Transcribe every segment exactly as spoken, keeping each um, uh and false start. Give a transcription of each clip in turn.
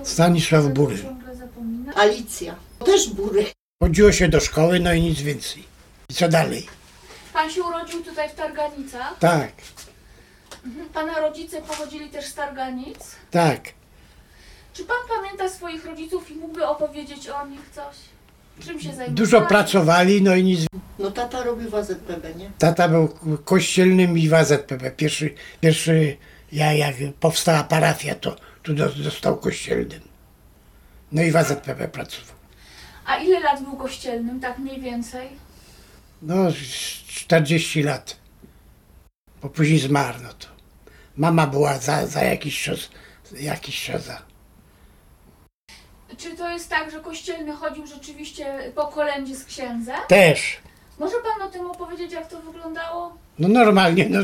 to Stanisław Bury. ciągle zapomina. Alicja. Też Bury. Chodziło się do szkoły, no i nic więcej. I co dalej? Pan się urodził tutaj w Targanicach? Tak, Mhm. Pana rodzice pochodzili też z Targanic? tak. Czy pan pamięta swoich rodziców i mógłby opowiedzieć o nich coś? Czym się zajmowali? Dużo pracowali, no i nic. No tata robił w A Z P B, nie? Tata był kościelnym i w A Z P B. Pierwszy, pierwszy ja jak powstała parafia, to tu do- został kościelnym. No i w A Z P B pracował. A ile lat był kościelnym, tak mniej więcej? No, z czterdzieści lat. Bo później zmarł, no to. Mama była za, za jakiś czas, jakiś czas za. Czy to jest tak, że kościelny chodził rzeczywiście po kolędzie z księdzem? Też. Może pan o tym opowiedzieć, jak to wyglądało? No normalnie, no.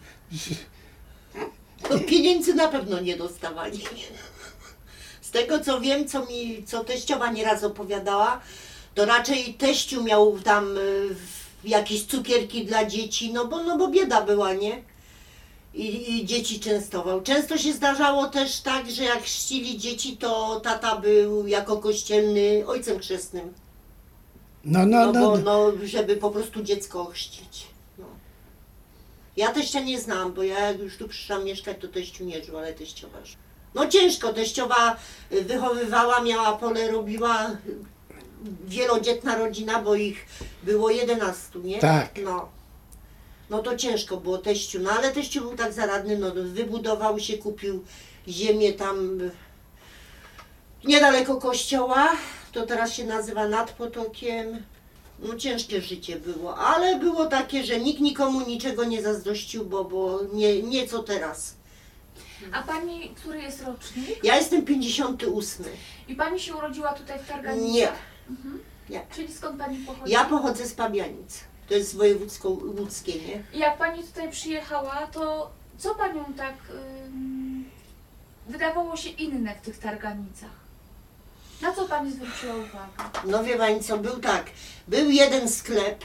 No pieniędzy na pewno nie dostawali. Z tego co wiem, co mi, co teściowa nieraz opowiadała, to raczej teściu miał tam y, jakieś cukierki dla dzieci, no bo, no bo bieda była, nie? I, I dzieci częstował. Często się zdarzało też tak, że jak chrzcili dzieci, to tata był jako kościelny ojcem chrzestnym. No, no, No, no. bo, no. no żeby po prostu dziecko ochrzcić. No. Ja teścia nie znam, bo ja jak już tu przyszłam mieszkać, to teściu nie żył, ale teściowa żyła. No ciężko, teściowa y, wychowywała, miała pole, robiła, y, wielodzietna rodzina, bo ich było jedenastu, nie? Tak. No. No to ciężko było teściu, no ale teściu był tak zaradny, no wybudował się, kupił ziemię tam y, niedaleko kościoła, to teraz się nazywa Nad Potokiem. No ciężkie życie było, ale było takie, że nikt nikomu niczego nie zazdrościł, bo, bo nie, nie co teraz. A pani, który jest rocznik? Ja jestem pięćdziesiąty ósmy. I pani się urodziła tutaj w Targanicach? Nie. Mhm. Nie. Czyli skąd pani pochodzi? Ja pochodzę z Pabianic. To jest województwo łódzkie, nie? I jak pani tutaj przyjechała, to co panią tak ym, wydawało się inne w tych Targanicach? Na co pani zwróciła uwagę? No wie pani co, był tak, był jeden sklep,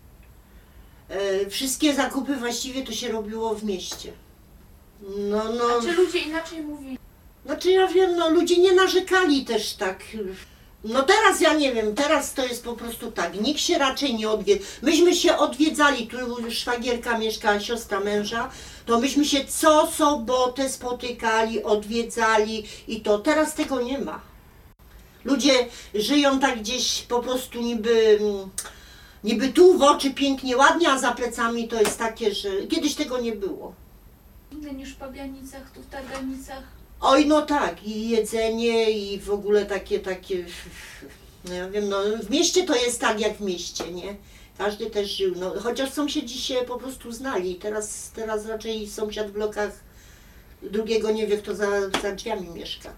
e, wszystkie zakupy właściwie to się robiło w mieście. No, no, A czy ludzie inaczej mówili? znaczy ja wiem, no ludzie nie narzekali też tak. No teraz ja nie wiem, teraz to jest po prostu tak, nikt się raczej nie odwiedza. Myśmy się odwiedzali, tu szwagierka mieszkała, siostra męża, to myśmy się co sobotę spotykali, odwiedzali i to, teraz tego nie ma. Ludzie żyją tak gdzieś po prostu niby, niby tu w oczy pięknie, ładnie, a za plecami to jest takie, że kiedyś tego nie było. Inne niż w Pabianicach, tu w Targanicach? Oj, no tak, i jedzenie, i w ogóle takie, takie, no ja wiem, no w mieście to jest tak jak w mieście, nie? Każdy też żył, no chociaż sąsiedzi się po prostu znali, teraz, teraz raczej sąsiad w blokach drugiego nie wie, kto za, za drzwiami mieszka.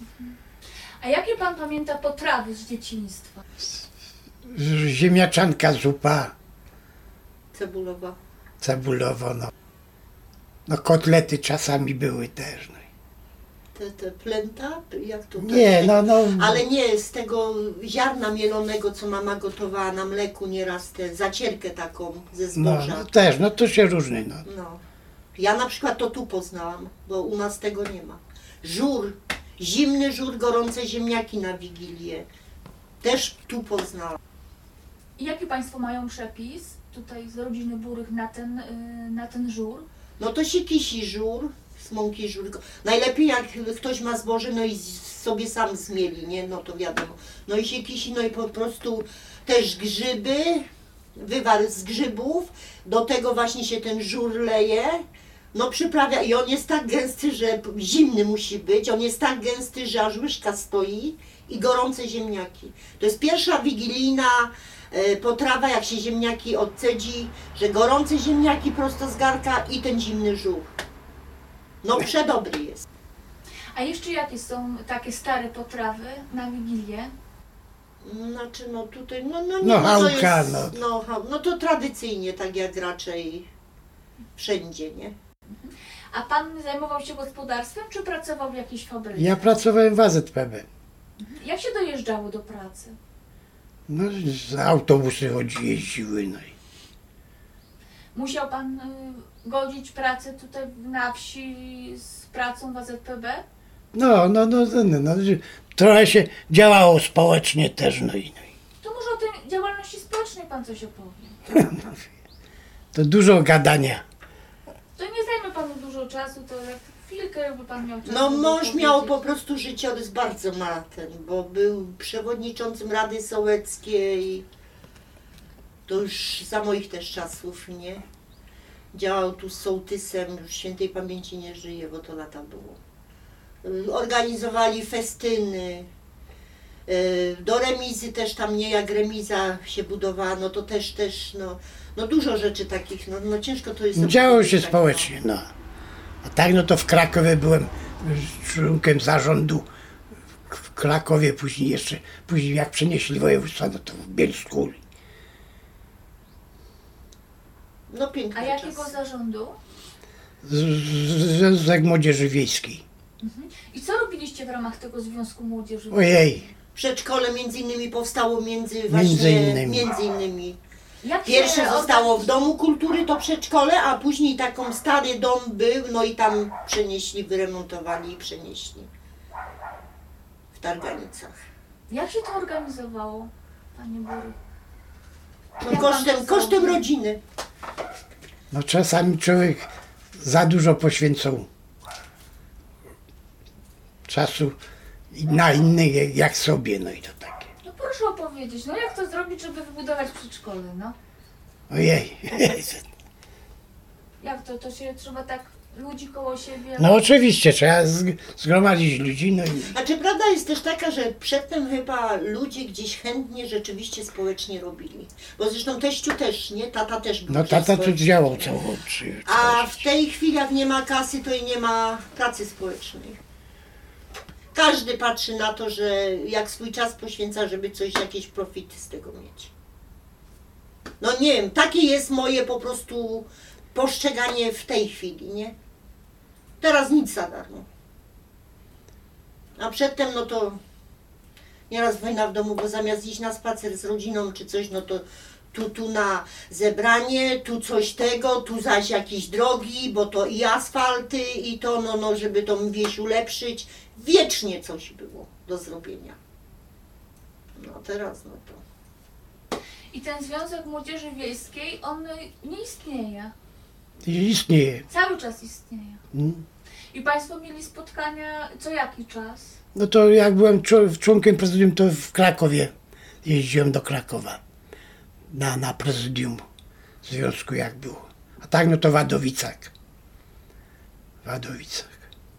A jakie pan pamięta potrawy z dzieciństwa? Ziemniaczanka, zupa Cebulowa. cebulowo, no. No kotlety czasami były też. No. Te, te plęta, jak to? Nie, no, no. Ale nie z tego ziarna mielonego, co mama gotowała na mleku nieraz, tę zacierkę taką ze No, zboża. no też, no to się różni, no. No. Ja na przykład to tu poznałam, bo u nas tego nie ma. Żur, zimny żur, gorące ziemniaki na Wigilię. Też tu poznałam. I jaki państwo mają przepis tutaj z rodziny Burych na ten, yy, na ten żur? No to się kisi żur, z mąki żur. Najlepiej jak ktoś ma zboże, no i sobie sam zmieli, nie? No to wiadomo. No i się kisi, no i po prostu też grzyby, wywar z grzybów, do tego właśnie się ten żur leje. No przyprawia i on jest tak gęsty, że zimny musi być, on jest tak gęsty, że aż łyżka stoi i gorące ziemniaki. To jest pierwsza wigilijna e, potrawa, jak się ziemniaki odcedzi, że gorące ziemniaki prosto z garka i ten zimny żół. No przedobry jest. A jeszcze jakie są takie stare potrawy na Wigilię? Znaczy no tutaj, no, no nie, No, no, to chałka, jest, no. no, cha- no to tradycyjnie, tak jak raczej wszędzie, nie? A pan zajmował się gospodarstwem, czy pracował w jakiejś fabryce? Ja pracowałem w A Z P B. Jak się dojeżdżało do pracy? No, z autobusy chodzi, jeździły, no i Musiał pan y, godzić pracę tutaj na wsi z pracą w A Z P B? No, no, no, no, no, no, trochę się działało społecznie też, no i, no i To może o tej działalności społecznej pan coś opowie. to dużo gadania. To nie zajmie panu dużo czasu, to jak chwilkę jakby pan miał czas. No żeby mąż miał po opowiedzieć. prostu życiorys bardzo ma ten, bo był przewodniczącym Rady Sołeckiej. To już za moich też czasów, nie? Działał tu z sołtysem, już świętej pamięci nie żyje, bo to lata było. Y, Organizowali festyny. Y, Do remizy też tam, nie, jak remiza się budowała, no to też, też, no, no dużo rzeczy takich, no, no ciężko to jest. Działo się opowiedzieć, tak, no. społecznie, no. A tak, no to w Krakowie byłem członkiem zarządu w Krakowie, później jeszcze, później jak przenieśli województwa, no to w Bielsku. No piękny A jakiego czas. zarządu? Z- z- Związek Młodzieży Wiejskiej. I co robiliście w ramach tego Związku Młodzieży? Ojej, Przedszkole między innymi powstało między właśnie, Między innymi. między innymi. Jak się Pierwsze zostało w organiz- Domu Kultury, to przedszkole, a później taką stary dom był, no i tam przenieśli, wyremontowali i przenieśli. W Targanicach. Jak się to organizowało, panie Bory? No Jak kosztem, pan to kosztem zrobił? rodziny. no czasami człowiek za dużo poświęcał czasu na innych jak sobie, no i to takie. No proszę opowiedzieć, no jak to zrobić, żeby wybudować przedszkole, no? Ojej. Jak to? To się trzeba tak ludzi koło siebie... No oczywiście, trzeba zg- zgromadzić ludzi, no i Znaczy prawda jest też taka, że przedtem chyba ludzie gdzieś chętnie rzeczywiście społecznie robili. Bo zresztą teściu też, nie? Tata też był no gdzieś tata tu społecznie. działał całą trzy. A w tej chwili jak nie ma kasy, to i nie ma pracy społecznej. Każdy patrzy na to, że jak swój czas poświęca, żeby coś, jakieś profity z tego mieć. No nie wiem, takie jest moje po prostu postrzeganie w tej chwili, nie? Teraz nic za darmo. A przedtem, no to nieraz wojna w domu, bo zamiast iść na spacer z rodziną czy coś, no to tu, tu na zebranie, tu coś tego, tu zaś jakieś drogi, bo to i asfalty i to, no, no, żeby tą wieś ulepszyć. Wiecznie coś było do zrobienia. No teraz, no to... I ten Związek Młodzieży Wiejskiej, on y, nie istnieje. Istnieje. Cały czas istnieje. Mm. I państwo mieli spotkania co jaki czas? No to jak byłem czł- członkiem prezydium, to w Krakowie jeździłem do Krakowa na, na prezydium związku jak było. A tak no to w Wadowicach. W Wadowicach.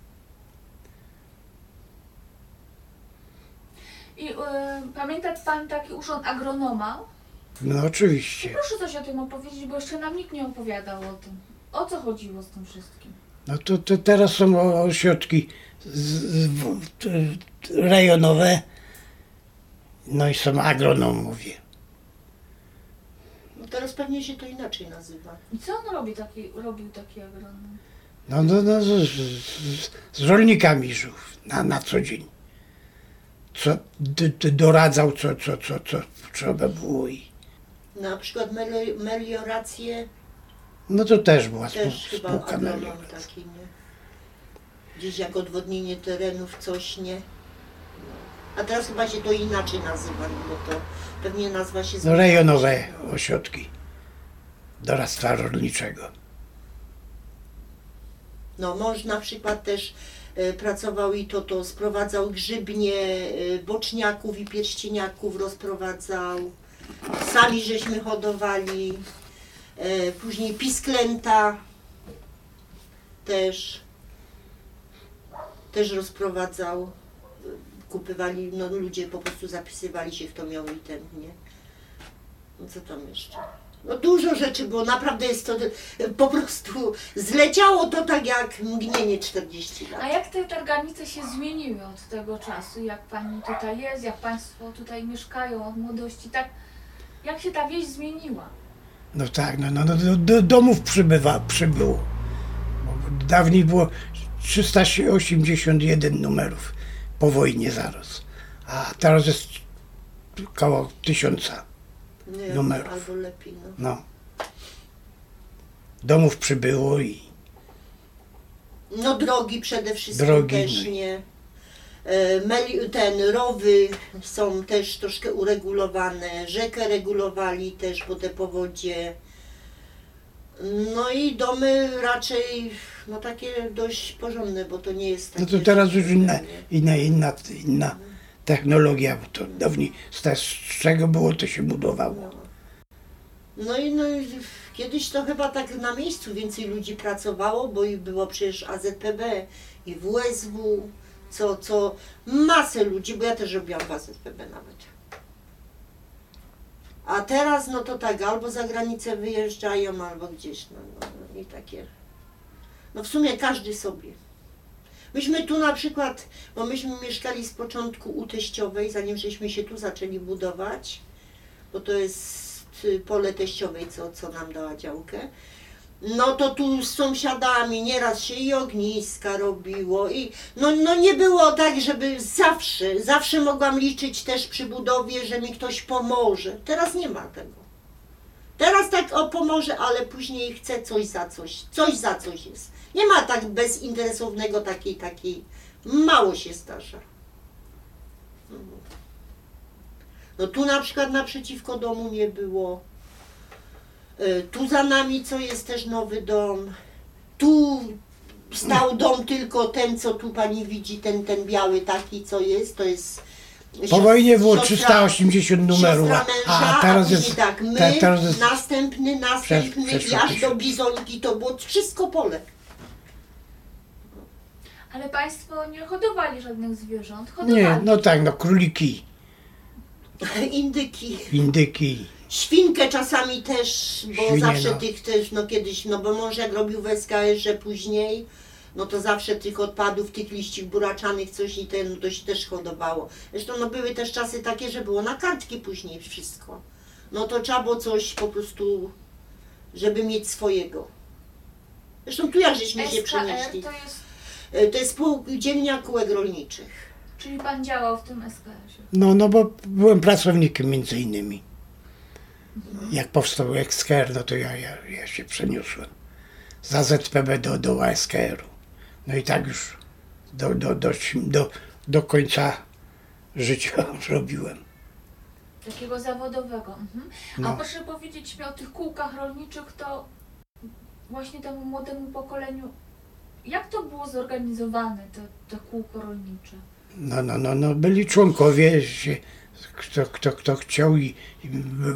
I y, pamięta pan taki urząd agronoma? No oczywiście. Proszę coś o tym opowiedzieć, bo jeszcze nam nikt nie opowiadał o tym. O co chodziło z tym wszystkim? No to, to teraz są o- ośrodki z, z, w- t- rejonowe, no i są agronomowie. No teraz pewnie się to inaczej nazywa. I co on robi taki, robił taki agronom? No, no, no z, z, z rolnikami żył na, na co dzień. Co d, d, doradzał, co, co, co, co trzeba było i... Na przykład meli- meliorację No to też była spół, też chyba spółka agronom melioracyjna. taki, nie? Gdzieś jak odwodnienie terenów, coś, nie? A teraz chyba się to inaczej nazywa, bo to pewnie nazwa się No zmienia. rejonowe ośrodki doradztwa rolniczego. No mąż na przykład też e, pracował i to, to sprowadzał grzybnie, e, boczniaków i pierścieniaków rozprowadzał. Sami żeśmy hodowali. E, później pisklęta też, też rozprowadzał. E, Kupywali, no ludzie po prostu zapisywali się, kto miał i ten, nie? No co tam jeszcze? No dużo rzeczy było, naprawdę jest to e, po prostu zleciało to tak jak mgnienie czterdzieści lat. A jak te targanice się zmieniły od tego czasu? Jak pani tutaj jest, jak państwo tutaj mieszkają od młodości, tak? Jak się ta wieś zmieniła? No tak, no, no, no do, do domów przybywa, przybyło. Bo dawniej było trzysta osiemdziesiąt jeden numerów po wojnie zaraz. A teraz jest około tysiąca. Nie, numerów. Albo lepiej, no. No. Domów przybyło i No drogi przede wszystkim Drogi, też no i- nie. E, meli- ten, rowy są też troszkę uregulowane, rzekę regulowali też, bo te powodzie. No i domy raczej, no takie dość porządne, bo to nie jest takie... No to teraz już inna, inna, inna, inna technologia, bo to dawniej z, te- z czego było, to się budowało. No i, no i kiedyś to chyba tak na miejscu więcej ludzi pracowało, bo i było przecież A Z P B i W S W, co, co masę ludzi, bo ja też robiłam w A Z P B nawet. A teraz no to tak, albo za granicę wyjeżdżają, albo gdzieś, no, no, no i takie. No w sumie każdy sobie. Myśmy tu na przykład, bo myśmy mieszkali z początku u teściowej, zanim żeśmy się tu zaczęli budować, bo to jest y, pole teściowej, co, co nam dała działkę. No to tu z sąsiadami nieraz się i ogniska robiło i no, no nie było tak, żeby zawsze, zawsze mogłam liczyć też przy budowie, że mi ktoś pomoże. Teraz nie ma tego. Teraz tak o pomoże, ale później chce coś za coś, coś za coś jest. Nie ma tak bezinteresownego takiej, takiej, mało się zdarza. No tu na przykład naprzeciwko domu nie było. Tu za nami, co jest też nowy dom. Tu stał dom tylko ten, co tu pani widzi, ten, ten biały taki, co jest, to jest... Po wojnie było siostra- trzysta osiemdziesiąt numerów, siostra męża, a teraz później jest, tak, my, te, teraz jest następny, następny przeszło i aż do tysiąc. Bizonki to było wszystko pole. Ale państwo nie hodowali żadnych zwierząt. Hodowali. nie, no tak, no króliki, Indyki. indyki, Świnkę czasami też, bo Świnie, zawsze no. tych też, no kiedyś, no bo mąż jak robił w S K R-ze później, no to zawsze tych odpadów, tych liści buraczanych coś i ten, no to się też hodowało. Zresztą no były też czasy takie, że było na kartki później wszystko. No to trzeba było coś po prostu, żeby mieć swojego. Zresztą tu jak żeśmy się S K R przenieśli. to jest, E, To jest spółdzielnia kółek rolniczych. czyli pan działał w tym S K R-ze. no, no bo byłem pracownikiem między innymi. Jak powstał S K R, no to ja, ja, ja się przeniosłem z A Z P B do, do A S K R-u. No i tak już do, do, do, do, do końca życia robiłem. Takiego zawodowego. Mhm. A No. proszę powiedzieć mi o tych kółkach rolniczych, to właśnie temu młodemu pokoleniu, jak to było zorganizowane, te, te kółko rolnicze? No, no, no, no byli członkowie, się, kto, kto, kto chciał i, i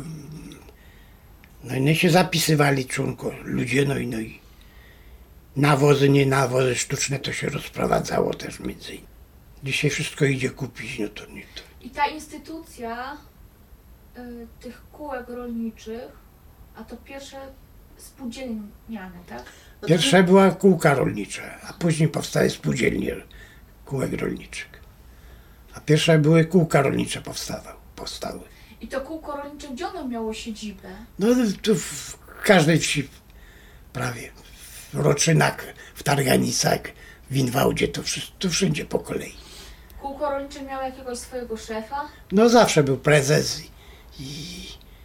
no i się zapisywali członko, ludzie, no i, no i nawozy, nie nawozy sztuczne to się rozprowadzało też między innymi. Dzisiaj wszystko idzie kupić, no to nie to. I ta instytucja y, tych kółek rolniczych, a to pierwsze spółdzielniane, tak? No to- Pierwsza była kółka rolnicza, a później powstały spółdzielnie kółek rolniczych. A pierwsze były kółka rolnicze powstawały, powstały. I to kółko rolnicze, gdzie ono miało siedzibę? No tu w każdej wsi prawie, w Roczynach, w Targanicach, w Inwałdzie, to, wszy- to wszędzie po kolei. Kółko rolnicze miało jakiegoś swojego szefa? No zawsze był prezes i, i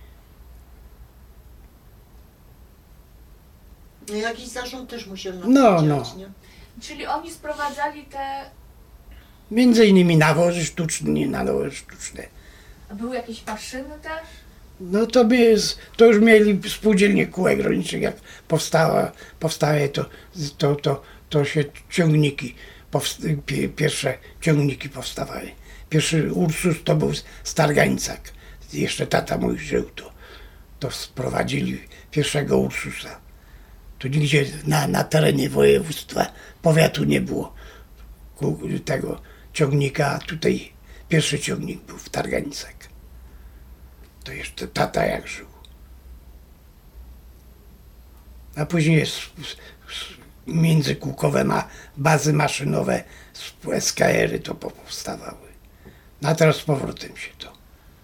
No jakiś zarząd też musiał na to No, działać, no. nie? Czyli oni sprowadzali te... między innymi nawozy sztuczne, nie nawozy sztuczne. A były jakieś maszyny też? No to, my, jest- to już mieli spółdzielnie kółek rolniczych, jak powstała, powstaje to, to, to, to się ciągniki, powst- pie- pierwsze ciągniki powstawały. Pierwszy Ursus to był z- z Targańcak, jeszcze tata mój żył, to, to sprowadzili pierwszego Ursusa. Tu nigdzie na, na terenie województwa, powiatu nie było kół- tego ciągnika, a tutaj pierwszy ciągnik był w Targańcach. To jeszcze tata jak żył. A później jest s- s- międzykółkowe ma bazy maszynowe, z S K R-y to powstawały. No a teraz z powrotem się to.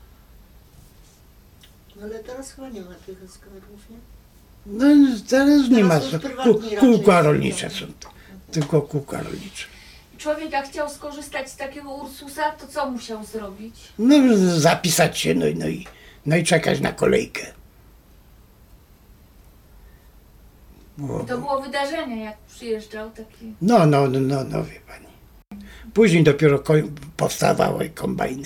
No ale teraz chyba nie ma tych S K R-ów, nie? No teraz nie ma. Teraz już Kół, prywatni kółka raczej rolnicze są. są. to. Tylko kółka rolnicze. Człowiek jak chciał skorzystać z takiego Ursusa, to co musiał zrobić? No zapisać się, no, i- no, i, no i czekać na kolejkę. Było, To było wydarzenie, jak przyjeżdżał taki... No, no, no, no, no wie pani. Później dopiero ko- powstawały kombajny.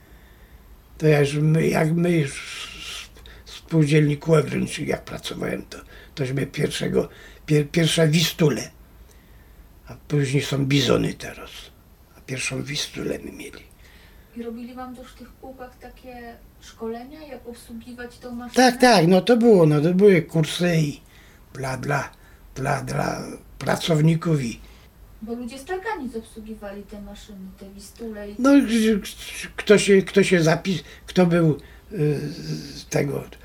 To jak my, jak my już w spółdzielniku Egrynczyk, jak pracowałem, to tośmy pierwszego, pier, pierwsze wistule, a później są bizony teraz. A pierwszą wistulę my mieli. I robili wam też w tych kółkach takie szkolenia, jak obsługiwać tą maszynę? Tak, tak, no to było, no to były kursy i dla, dla, dla, dla pracowników i Bo ludzie z targanic obsługiwali te maszyny, te wistule i... no kto się, kto się zapis, kto był y, z tego y,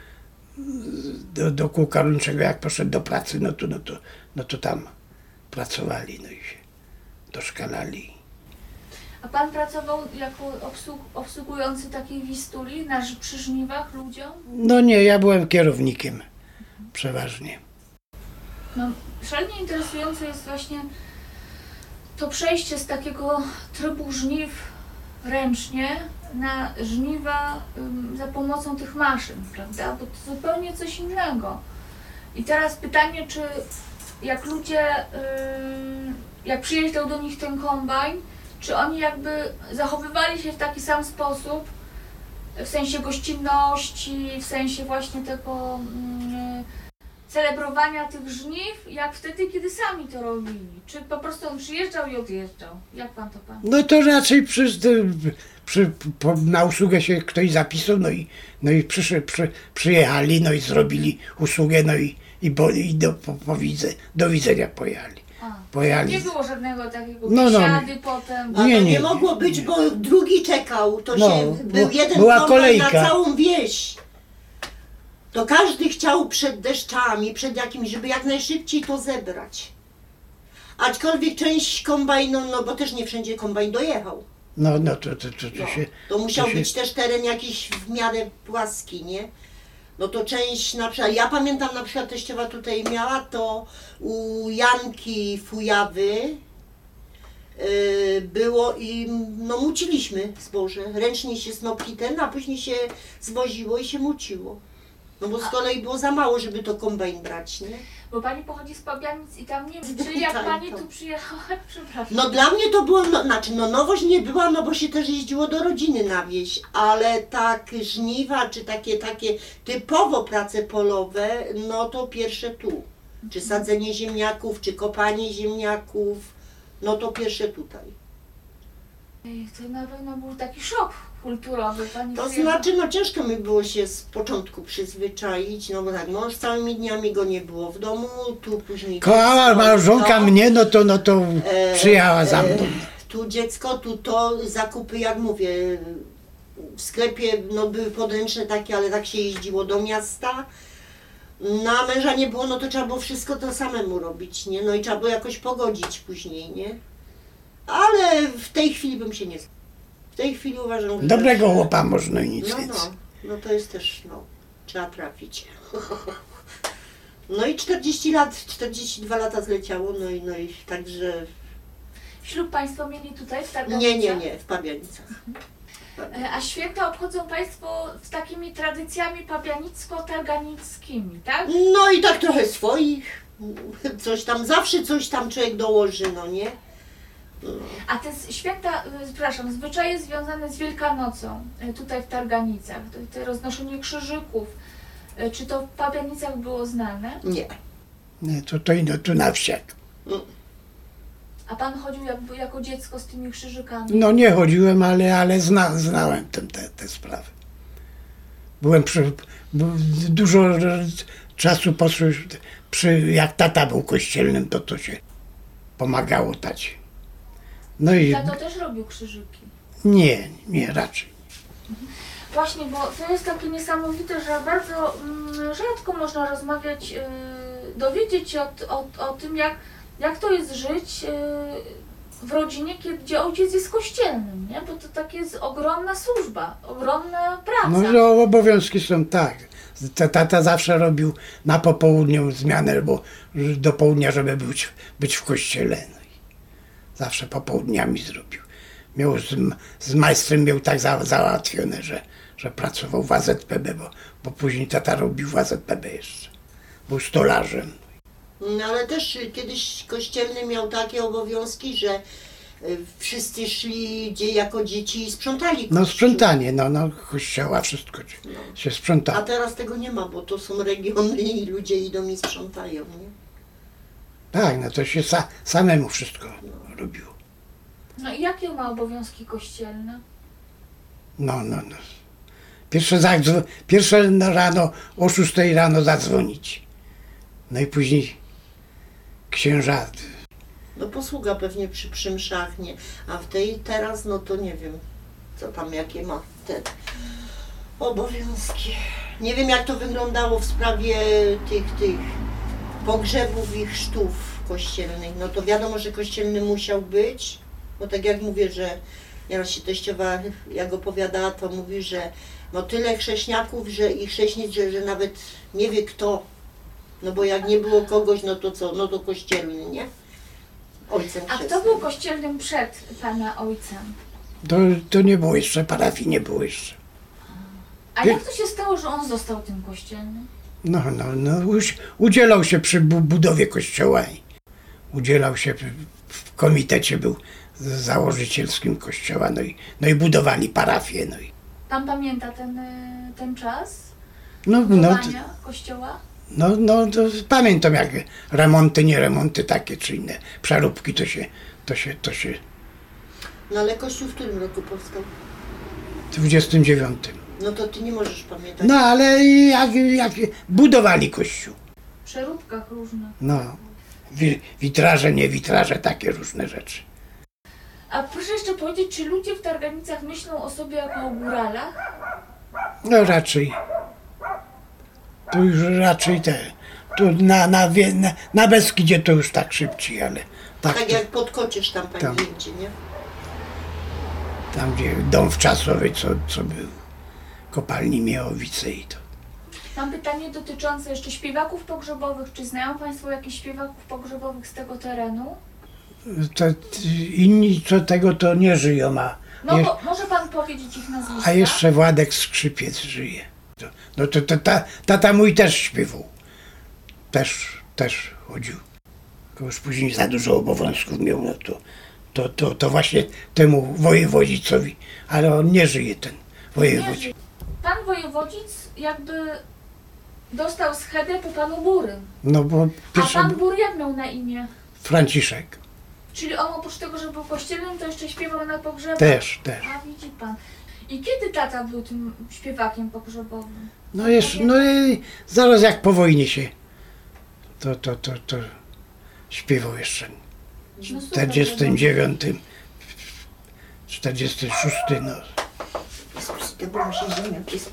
do, do kółka rolniczego, jak poszedł do pracy, no to, no to, no to tam pracowali, no i się doszkalali. A pan pracował jako obsług, obsługujący takiej wistuli na, ż- przy żniwach ludziom? No nie, ja byłem kierownikiem przeważnie. No, szalenie interesujące jest właśnie to przejście z takiego trybu żniw ręcznie na żniwa ym, za pomocą tych maszyn, prawda? Bo to zupełnie coś innego. I teraz pytanie, czy jak ludzie, ym, jak przyjeżdżał do nich ten kombajn, czy oni jakby zachowywali się w taki sam sposób, w sensie gościnności, w sensie właśnie tego mm, celebrowania tych żniw, jak wtedy, kiedy sami to robili? Czy po prostu on przyjeżdżał i odjeżdżał? Jak pan to pamięta? No to raczej przy, przy, po, na usługę się ktoś zapisał, no i, no i przyszy, przy, przyjechali, no i zrobili usługę, no i, i, bo, i do, po, po widze, do widzenia pojechali. A, Pojechali. nie było żadnego takiego No, no. biesiady potem. A Nie, to nie, nie mogło nie, być, nie. bo drugi czekał. To No, się był bo- jeden była kombajn na kolejka. całą wieś. To każdy chciał przed deszczami, przed jakimś, żeby jak najszybciej to zebrać. Aczkolwiek część kombajnu, no bo też nie wszędzie kombajn dojechał. No, no to, to, to, to No, się... to musiał to się- być też teren jakiś w miarę płaski, nie? No to część na przykład, ja pamiętam na przykład teściowa tutaj miała to u Janki Fujawy yy, było i no muciliśmy zboże, ręcznie się snopki ten, a później się zwoziło i się muciło. No bo z kolei było za mało, żeby to kombajn brać, nie? Bo pani pochodzi z Pabianic i tam nie wiem, czyli jak Tak, pani to. tu przyjechała, przepraszam. No dla mnie to było, no, znaczy no nowość nie była, no bo się też jeździło do rodziny na wieś, ale tak żniwa, czy takie, takie typowo prace polowe, no to pierwsze tu. Czy sadzenie ziemniaków, czy kopanie ziemniaków, no to pierwsze tutaj. Ej, to na pewno był taki szok kulturowy. Pani To przyjechała- znaczy, no ciężko mi było się z początku przyzwyczaić, no bo tak, mąż całymi dniami go nie było w domu, tu później... Kochała dziecko, małżonka to. mnie, no to, no to E, przyjechała za mną. e, Tu dziecko, tu to, zakupy, jak mówię, w sklepie no, były podręczne takie, ale tak się jeździło do miasta. Na męża nie było, no to trzeba było wszystko to samemu robić, nie? No i trzeba było jakoś pogodzić później, nie? Ale w tej chwili bym się nie... W tej chwili uważam, że... Dobrego też- chłopa można i nic No, więcej. no, no to jest też, no, trzeba trafić. No i czterdzieści lat, czterdzieści dwa lata zleciało, no i, no i także... Ślub państwo mieli tutaj w Targowicach? Nie, nie, nie, w Pabianicach. E, A święta obchodzą państwo z takimi tradycjami pabianicko-targanickimi, tak? No i tak trochę swoich, coś tam, zawsze coś tam człowiek dołoży, no nie? A te s- święta, y, przepraszam, zwyczaje związane z Wielkanocą y, tutaj w Targanicach, te, te roznoszenie krzyżyków, y, czy to w Pabianicach było znane? Nie. Nie, to, to ino tu na wsiak. A pan chodził jakby jako dziecko z tymi krzyżykami? No nie chodziłem, ale, ale zna, znałem te, te, te sprawy. Byłem przy, bu- dużo czasu poszły, przy, jak tata był kościelnym, to to się pomagało tacie. No i Tato też robił krzyżyki. nie, nie raczej. Właśnie, bo to jest takie niesamowite, że bardzo mm, rzadko można rozmawiać, yy, dowiedzieć się o, o, o tym, jak, jak to jest żyć yy, w rodzinie, kiedy, gdzie ojciec jest kościelnym, nie? Bo to tak jest ogromna służba, ogromna praca. No że obowiązki są tak. Ta- Tata zawsze robił na popołudniu zmianę, bo do południa, żeby być, być w kościele. No i zawsze popołudniami zrobił. Miał z, z majstrem miał tak za, załatwione, że, że pracował w A Z P B, bo, bo później tata robił w A Z P B jeszcze. Był stolarzem. No ale też kiedyś kościelny miał takie obowiązki, że y, wszyscy szli gdzie jako dzieci i sprzątali No kościół. sprzątanie, no, no kościoła, wszystko się A sprząta. teraz tego nie ma, bo to są regiony i ludzie idą i sprzątają, nie? Tak, no to się sa, samemu wszystko robiło. No i jakie ma obowiązki kościelne? No, no, no. Pierwsze, zadzwo- pierwsze na rano, o szóstej rano zadzwonić. No i później księża. No posługa pewnie przy, przy mszach, nie? A w tej teraz, no to nie wiem, co tam, jakie ma te obowiązki. Nie wiem, jak to wyglądało w sprawie tych, tych pogrzebów i chrztów kościelnych. No to wiadomo, że kościelny musiał być, bo tak jak mówię, że nieraz się teściowa, jak opowiadała, to mówi, że no tyle chrześniaków, że i chrześnic, że, że nawet nie wie kto. No bo jak nie było kogoś, no to co? No to kościelny, nie? Ojcem A chrzestnym. kto był kościelnym przed pana ojcem? To, to nie było jeszcze, parafii nie było jeszcze. A Wie- jak to się stało, że on został tym kościelnym? No, no, no, uś- udzielał się przy bu- budowie kościoła i udzielał się w- w komitecie, był założycielskim kościoła, no i, no i budowali parafię, no i Pan pamięta ten, y, ten czas no, no, budowania kościoła? no, no to pamiętam jak remonty, nie remonty takie czy inne przeróbki to się, to się, to się No ale kościół w którym roku powstał? w dwudziestym dziewiątym. No to ty nie możesz pamiętać. No ale jak, jak budowali kościół, W przeróbkach różnych. no wi- witraże, nie witraże, takie różne rzeczy. A proszę jeszcze powiedzieć, czy ludzie w Targanicach myślą o sobie jako o góralach? No raczej. To już raczej te. Tu na, na, wie- na, na Beskidzie to już tak szybciej, ale tak, Tak to, jak pod Kocież tam pani Tam. jedzie, nie? tam gdzie dom wczasowy, co, co był, kopalni Miechowice i to. Mam pytanie dotyczące jeszcze śpiewaków pogrzebowych. Czy znają Państwo jakichś śpiewaków pogrzebowych z tego terenu? To, inni co tego to nie żyją, a, No je, bo może Pan powiedzieć ich nazwiska? a jeszcze Władek Skrzypiec żyje. To, no to, to ta, tata mój też śpiewał. Też, też chodził. Tylko już później za dużo obowiązków miał, no to, to, to, to właśnie temu wojewodzicowi, ale on nie żyje, ten wojewodzi. Pan wojewodzic jakby dostał schedę po Panu Bury. No bo A pierwszy Pan był Bury jak miał na imię? Franciszek. Czyli on oprócz tego, że był kościelnym, to jeszcze śpiewał na pogrzebach? Też, też. A widzi Pan. I kiedy tata był tym śpiewakiem pogrzebowym? No jeszcze, no i zaraz jak po wojnie się to, to, to, to śpiewał jeszcze. No W super, czterdziestym dziewiątym, czterdziestym szóstym, no. Bo mi się ziemia pisma.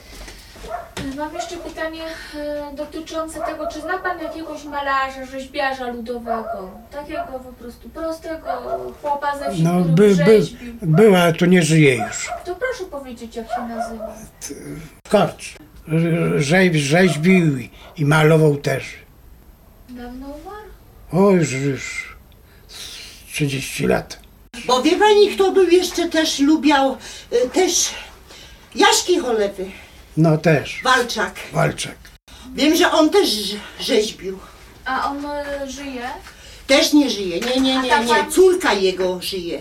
Mam jeszcze pytanie e, dotyczące tego, czy zna Pan jakiegoś malarza, rzeźbiarza ludowego? Takiego po prostu prostego chłopa ze wsi, No który by, by, rzeźbił. był, ale to nie żyje już. To proszę powiedzieć, jak się nazywa. Korcz. Rzeź, rzeźbił i, i malował też. Dawno umarł? O, już, już z trzydzieści lat. Bo wie pani, kto był jeszcze też lubiał, y, też Jaśki Cholewy, No też, Walczak. Walczak. Wiem, że on też rze- rzeźbił. A on e, żyje? Też nie żyje, nie, nie, A nie, ta nie, pani- córka jego żyje.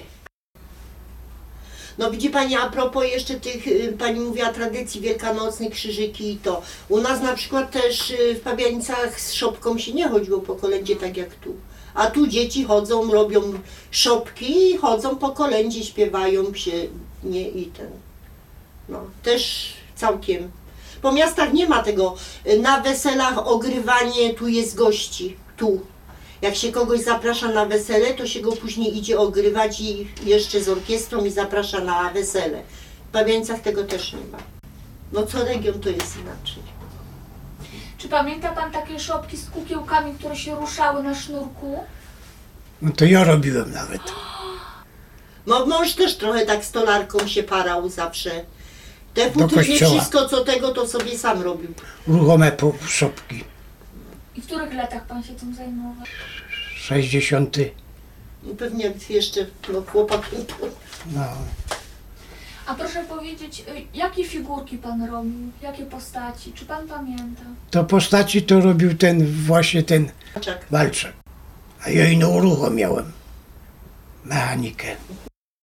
No widzi pani, a propos jeszcze tych, y, pani mówiła tradycji wielkanocnej, krzyżyki i to. U nas na przykład też y, w Pabianicach z szopką się nie chodziło po kolędzie tak jak tu. A tu dzieci chodzą, robią szopki i chodzą po kolędzie, śpiewają się, nie i ten. No, też całkiem. Po miastach nie ma tego, y, na weselach ogrywanie, tu jest gości, tu. Jak się kogoś zaprasza na wesele, to się go później idzie ogrywać i jeszcze z orkiestrą i zaprasza na wesele. W Pabianicach tego też nie ma. No co region to jest inaczej. Czy pamięta Pan takie szopki z kukiełkami, które się ruszały na sznurku? No to ja robiłem nawet. No mąż też trochę tak stolarką się parał zawsze. Te futrynki, kościoła. wszystko co tego, to sobie sam robił. Ruchome po- szopki. I w których latach Pan się tym zajmował? sześćdziesiąty. No pewnie jeszcze no, chłopak. No. A proszę powiedzieć, y, jakie figurki Pan robił? Jakie postaci? Czy Pan pamięta? To postaci to robił ten właśnie ten Czak. Walczak. A ja ino uruchomiałem. mechanikę.